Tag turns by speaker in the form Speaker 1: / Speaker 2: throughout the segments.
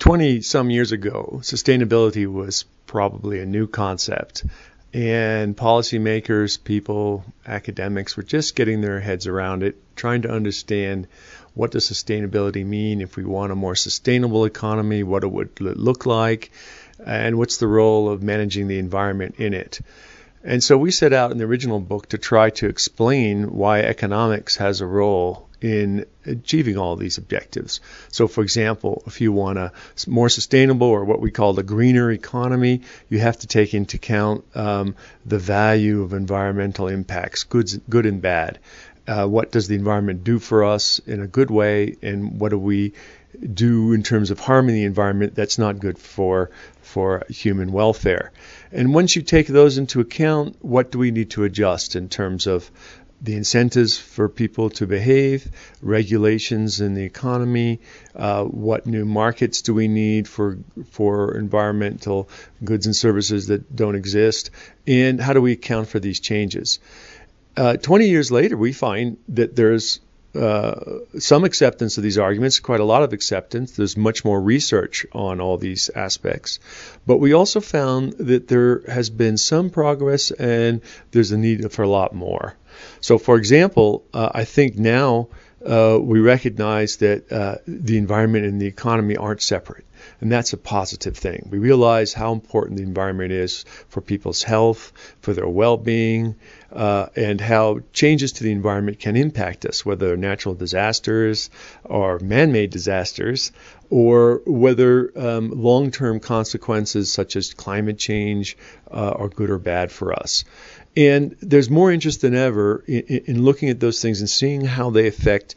Speaker 1: 20 some years ago, sustainability was probably a new concept. And policymakers, people, academics were just getting their heads around it, trying to understand what does sustainability mean if we want a more sustainable economy, what it would look like, and what's the role of managing the environment in it. And so we set out in the original book to try to explain why economics has a role in achieving all these objectives. So, for example, if you want a more sustainable or what we call the greener economy, you have to take into account the value of environmental impacts, good and bad. What does the environment do for us in a good way, and what do we do in terms of harming the environment that's not good for human welfare? And once you take those into account, what do we need to adjust in terms of the incentives for people to behave, regulations in the economy, what new markets do we need for environmental goods and services that don't exist, and how do we account for these changes? 20 years later, we find that there's some acceptance of these arguments, quite a lot of acceptance. There's much more research on all these aspects. But we also found that there has been some progress and there's a need for a lot more. So, for example, I think now we recognize that the environment and the economy aren't separate. And that's a positive thing. We realize how important the environment is for people's health, for their well-being, and how changes to the environment can impact us, whether natural disasters or man-made disasters, or whether long-term consequences such as climate change are good or bad for us. And there's more interest than ever in looking at those things and seeing how they affect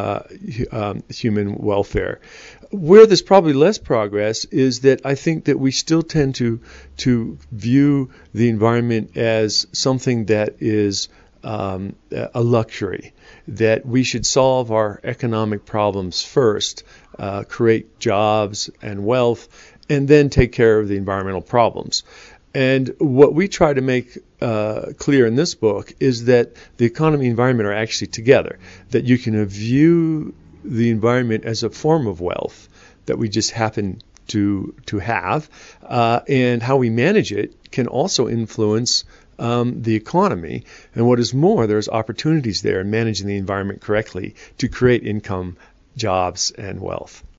Speaker 1: human welfare. Where there's probably less progress is that I think that we still tend to view the environment as something that is a luxury, that we should solve our economic problems first, create jobs and wealth, and then take care of the environmental problems. And what we try to make clear in this book is that the economy and environment are actually together, that you can view the environment as a form of wealth that we just happen to have, and how we manage it can also influence the economy. And what is more, there's opportunities there in managing the environment correctly to create income, jobs, and wealth.